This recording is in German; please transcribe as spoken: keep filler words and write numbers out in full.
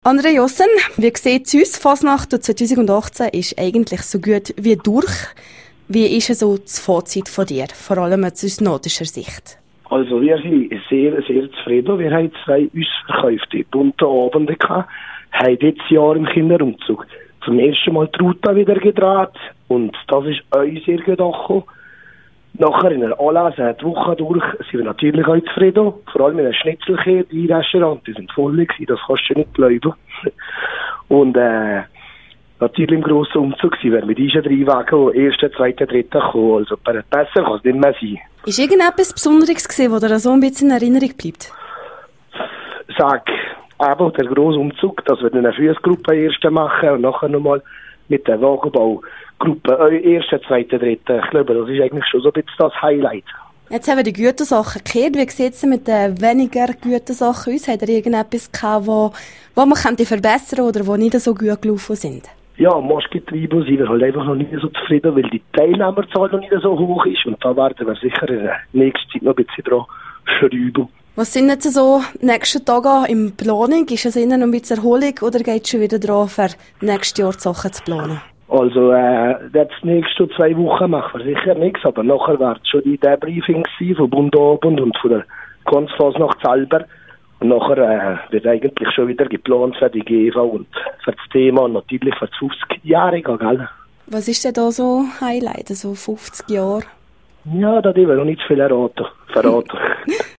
André Jossen, wie sieht es uns? Fasnacht zwanzig achtzehn ist eigentlich so gut wie durch. Wie ist so das Fazit von dir, vor allem aus nordischer Sicht? Also wir sind sehr, sehr zufrieden. Wir haben zwei ausverkaufte bunte Abende gehabt, haben dieses Jahr im Kinderumzug zum ersten Mal die Route wieder gedreht und das ist uns sehr gut angekommen. Nachher in der Anlässe, die Woche durch, sind wir natürlich auch zufrieden. Vor allem in der Schnitzelkette, die Restaurants, die sind voll gewesen, das kannst du nicht glauben. Und äh, natürlich im grossen Umzug sind wir mit diesen drei Wagen, ersten, zweiten, dritten gekommen. Also besser kann es nicht mehr sein. Ist irgendetwas Besonderes gewesen, was dir so ein bisschen in Erinnerung bleibt? Sag, aber der grosse Umzug, dass wir eine Fußgruppe erst machen und nachher nochmal mit der Wagenbaugruppe ersten, zweiten, dritten. Ich glaube, das ist eigentlich schon so ein bisschen das Highlight. Jetzt haben wir die Gütersachen gekehrt. Wie sieht es mit den weniger Gütersachen aus? Hat ihr irgendetwas gehabt, wo, wo man könnte verbessern oder wo nicht so gut gelaufen sind? Ja, Mastgetriebe sind wir halt einfach noch nicht so zufrieden, weil die Teilnehmerzahl noch nicht so hoch ist. Und da werden wir sicher in der nächsten Zeit noch ein bisschen dran schrauben. Was sind jetzt so die nächsten Tage in Planung? Ist es Ihnen noch ein bisschen Erholung oder geht es schon wieder daran, für nächstes Jahr die Sachen zu planen? Also, äh, jetzt die nächsten zwei Wochen machen wir sicher nichts, aber nachher wird schon die Debriefing sein vom Bundabend und von der Kunstfasnacht selber. Und nachher äh, wird eigentlich schon wieder geplant für die G E V und für das Thema und natürlich für das fünfzigjährige, gell? Was ist denn da so Highlight, so fünfzig Jahre? Ja, da will ich noch nicht viel erraten, verraten.